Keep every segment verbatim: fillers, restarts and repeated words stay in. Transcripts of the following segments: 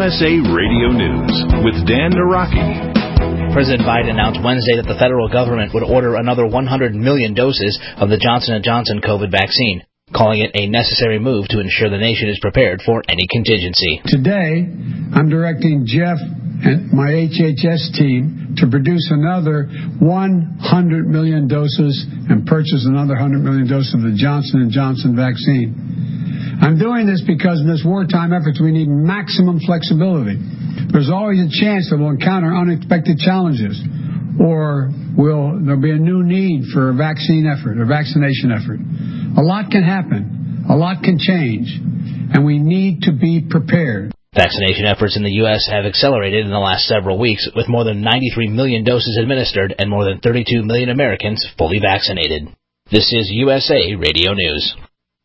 S A Radio News with Dan Naraki. President Biden announced Wednesday that the federal government would order another one hundred million doses of the Johnson and Johnson COVID vaccine, calling it a necessary move to ensure the nation is prepared for any contingency. Today, I'm directing Jeff and my H H S team to produce another one hundred million doses and purchase another one hundred million doses of the Johnson and Johnson vaccine. I'm doing this because in this wartime efforts, we need maximum flexibility. There's always a chance that we'll encounter unexpected challenges, or will there'll be a new need for a vaccine effort, a vaccination effort. A lot can happen. A lot can change, and we need to be prepared. Vaccination efforts in the U S have accelerated in the last several weeks, with more than ninety-three million doses administered and more than thirty-two million Americans fully vaccinated. This is U S A Radio News.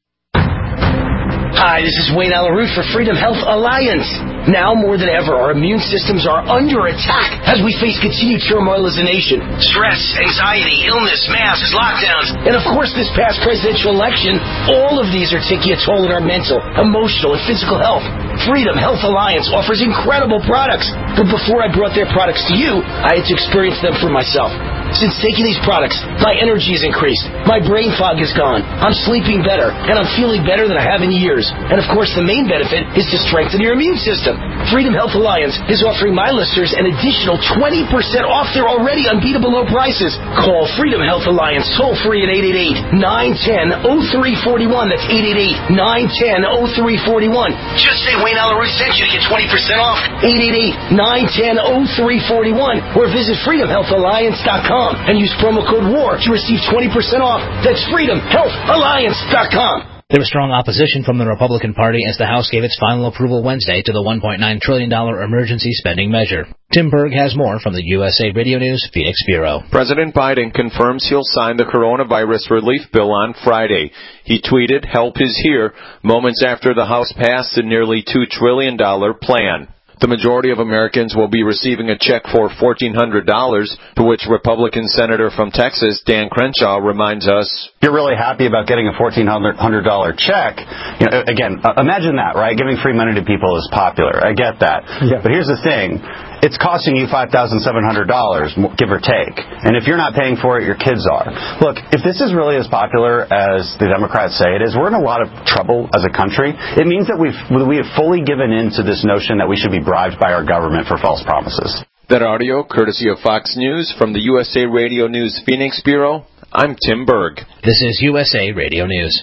Hi, this is Wayne Alaroot for Freedom Health Alliance. Now more than ever, our immune systems are under attack as we face continued turmoil as a nation. Stress, anxiety, illness, masks, lockdowns, and of course this past presidential election. All of these are taking a toll on our mental, emotional, and physical health. Freedom Health Alliance offers incredible products. But before I brought their products to you, I had to experience them for myself. Since taking these products, my energy has increased, my brain fog is gone, I'm sleeping better, and I'm feeling better than I have in years. And of course, the main benefit is to strengthen your immune system. Freedom Health Alliance is offering my listeners an additional twenty percent off their already unbeatable low prices. Call Freedom Health Alliance toll-free at eight eight eight, nine one zero, zero three four one. That's eight eight eight, nine one zero, zero three four one. Just say Wayne Alaroot sent you to get twenty percent off. eight eight eight, nine one zero, zero three four one. Or visit freedom health alliance dot com and use promo code WAR to receive twenty percent off. That's freedom health alliance dot com. There was strong opposition from the Republican Party as the House gave its final approval Wednesday to the one point nine trillion dollars emergency spending measure. Tim Berg has more from the U S A Radio News Phoenix Bureau. President Biden confirms he'll sign the coronavirus relief bill on Friday. He tweeted, "Help is here," moments after the House passed the nearly two trillion dollars plan. The majority of Americans will be receiving a check for fourteen hundred dollars, to which Republican Senator from Texas, Dan Crenshaw, reminds us, "You're really happy about getting a fourteen hundred dollars check. You know, again, uh, imagine that, right? Giving free money to people is popular. I get that. Yeah. But here's the thing. It's costing you five thousand seven hundred dollars, give or take. And if you're not paying for it, your kids are. Look, if this is really as popular as the Democrats say it is, we're in a lot of trouble as a country. It means that we've, we have fully given in to this notion that we should be bribed by our government for false promises." That audio, courtesy of Fox News, from the U S A Radio News Phoenix Bureau. I'm Tim Berg. This is U S A Radio News.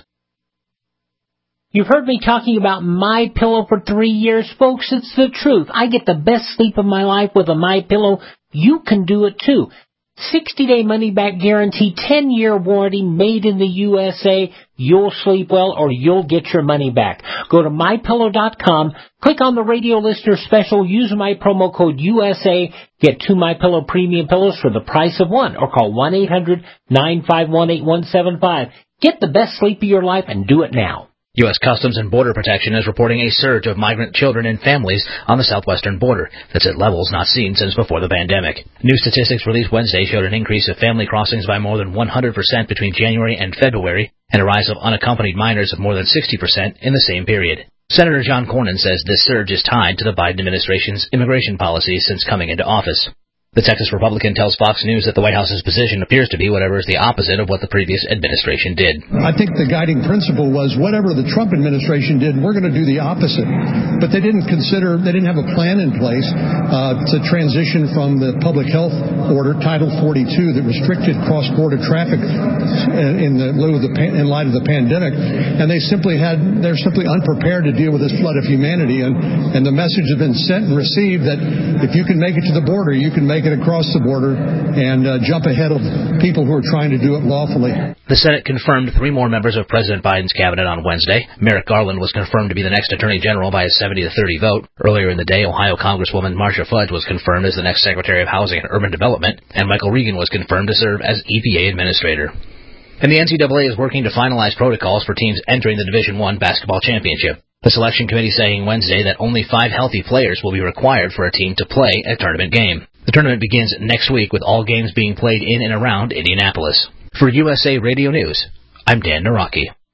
You've heard me talking about MyPillow for three years, folks. It's the truth. I get the best sleep of my life with a MyPillow. You can do it too. sixty-day money-back guarantee, ten-year warranty, made in the U S A. You'll sleep well or you'll get your money back. Go to my pillow dot com, click on the radio listener special, use my promo code U S A, get two MyPillow premium pillows for the price of one, or call one eight hundred, nine five one, eight one seven five. Get the best sleep of your life and do it now. U S Customs and Border Protection is reporting a surge of migrant children and families on the southwestern border that's at levels not seen since before the pandemic. New statistics released Wednesday showed an increase of family crossings by more than one hundred percent between January and February, and a rise of unaccompanied minors of more than sixty percent in the same period. Senator John Cornyn says this surge is tied to the Biden administration's immigration policies since coming into office. The Texas Republican tells Fox News that the White House's position appears to be whatever is the opposite of what the previous administration did. I think the guiding principle was whatever the Trump administration did, we're going to do the opposite. But they didn't consider, they didn't have a plan in place uh, to transition from the public health order, Title forty-two, that restricted cross-border traffic in the lieu of the in light of the pandemic. And they simply had, they're simply unprepared to deal with this flood of humanity. And, and the message has been sent and received that if you can make it to the border, you can make it across the border and uh, jump ahead of people who are trying to do it lawfully. The Senate confirmed three more members of President Biden's cabinet on Wednesday. Merrick Garland was confirmed to be the next Attorney General by a seventy to thirty vote. Earlier in the day, Ohio Congresswoman Marcia Fudge was confirmed as the next Secretary of Housing and Urban Development, and Michael Regan was confirmed to serve as E P A Administrator. And the N C double A is working to finalize protocols for teams entering the Division I basketball championship. The selection committee saying Wednesday that only five healthy players will be required for a team to play a tournament game. The tournament begins next week with all games being played in and around Indianapolis. For U S A Radio News, I'm Dan Naraki.